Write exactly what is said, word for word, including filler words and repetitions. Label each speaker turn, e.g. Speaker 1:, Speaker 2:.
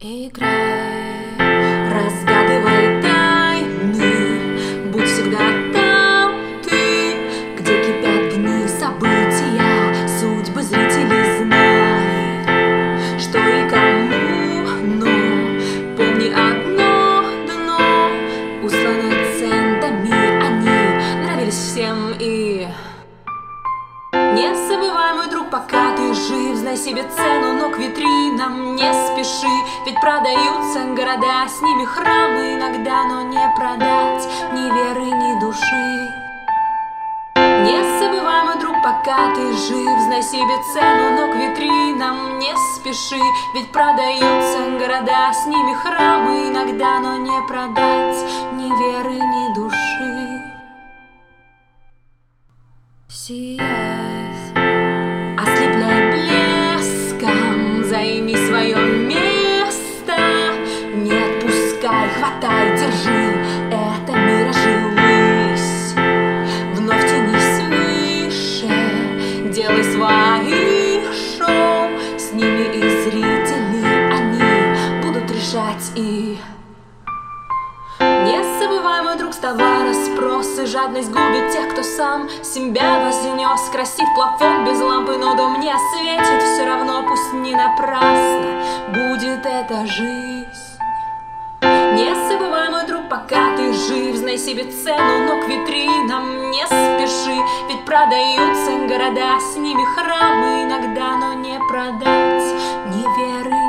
Speaker 1: Играй, разгадывай тайны, будь всегда там ты, где кипят дни, события, судьбы зрителей, знай, что и кому, но помни одно дно, услано центами, они нравились всем и... Не забывай, мой друг, пока ты жив, знай себе цену, но к витринам не спеши, ведь продаются города, с ними храмы иногда, но не продать ни веры, ни души. Не забывай, мой друг, пока ты жив, знай себе цену, но к витринам не спеши, ведь продаются города, с ними храмы иногда, но не продать ни веры, ни души. Сияй, ослепляй блеском, займи свое место, не отпускай, хватай, держи, это миражи, высь, вновь тянись выше, делай свои шоу, с ними и зрители, они будут решать и... Не забывай, мой друг, с товара спрос, и жадность губит тех, кто сам себя вознес. Красив плафон без лампы, но дом не осветит, все равно, пусть не напрасно будет эта жизнь. Не забывай, мой друг, пока ты жив, знай себе цену, но к витринам не спеши, ведь продаются города, с ними храмы иногда, но не продать ни веры,